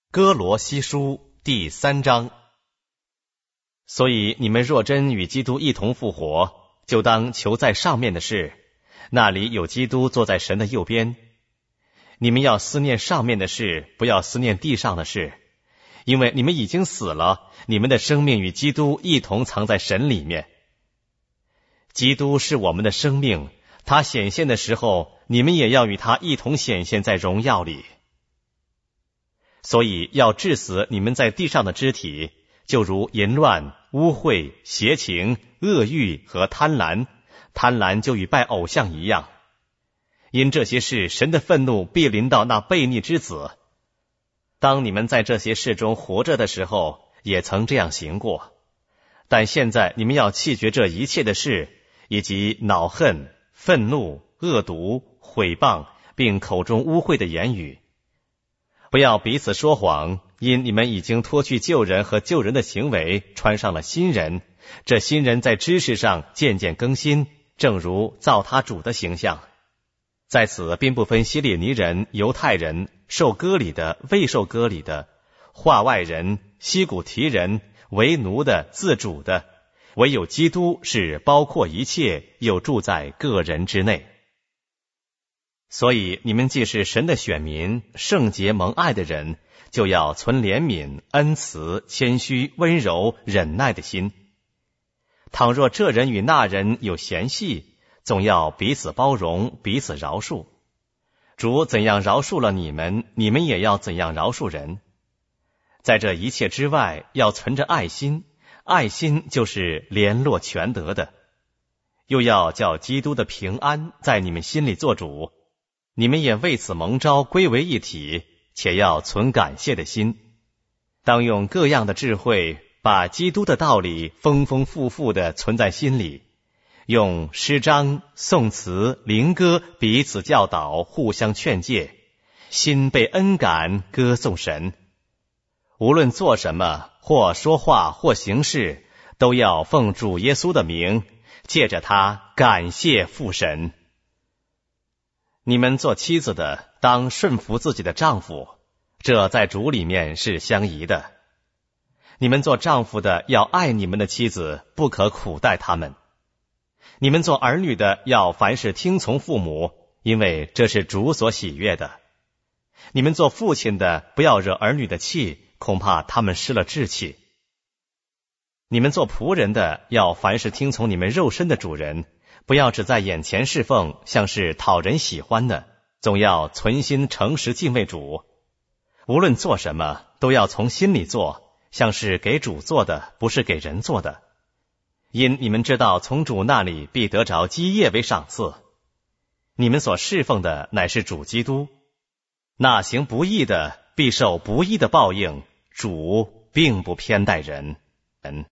哥罗西书第3章。所以你们若真与基督一同复活，就当求在上面的事，那里有基督坐在神的右边。你们要思念上面的事，不要思念地上的事，因为你们已经死了，你们的生命与基督一同藏在神里面。基督是我们的生命，他显现的时候，你们也要与他一同显现在荣耀里。所以要治死你们在地上的肢体，就如淫乱、污秽、邪情、恶欲和贪婪。贪婪就与拜偶像一样。因这些事，神的愤怒必临到那悖逆之子。当你们在这些事中活着的时候，也曾这样行过。但现在你们要弃绝这一切的事，以及恼恨、愤怒、恶毒、毁谤，并口中污秽的言语。不要彼此说谎，因你们已经脱去旧人和旧人的行为，穿上了新人。这新人在知识上渐渐更新，正如造他主的形象。在此并不分希利尼人、犹太人，受割礼的、未受割礼的，化外人、西古提人，为奴的、自主的，唯有基督是包括一切，又住在个人之内。所以你们既是神的选民，圣洁蒙爱的人，就要存怜悯、恩慈、谦虚、温柔、忍耐的心。倘若这人与那人有嫌隙，总要彼此包容，彼此饶恕。主怎样饶恕了你们，你们也要怎样饶恕人。在这一切之外，要存着爱心，爱心就是联络全德的。又要叫基督的平安在你们心里做主。你们也为此蒙召归为一体，且要存感谢的心。当用各样的智慧，把基督的道理丰丰富富地存在心里，用诗章、颂词、灵歌彼此教导，互相劝诫，心被恩感，歌颂神。无论做什么，或说话，或行事，都要奉主耶稣的名，借着他感谢父神。你们做妻子的，当顺服自己的丈夫，这在主里面是相宜的。你们做丈夫的，要爱你们的妻子，不可苦待他们。你们做儿女的，要凡事听从父母，因为这是主所喜悦的。你们做父亲的，不要惹儿女的气，恐怕他们失了志气。你们做仆人的，要凡事听从你们肉身的主人，不要只在眼前侍奉，像是讨人喜欢的，总要存心诚实敬畏主。无论做什么，都要从心里做，像是给主做的，不是给人做的。因你们知道，从主那里必得着基业为赏赐。你们所侍奉的乃是主基督。那行不义的，必受不义的报应。主并不偏待人。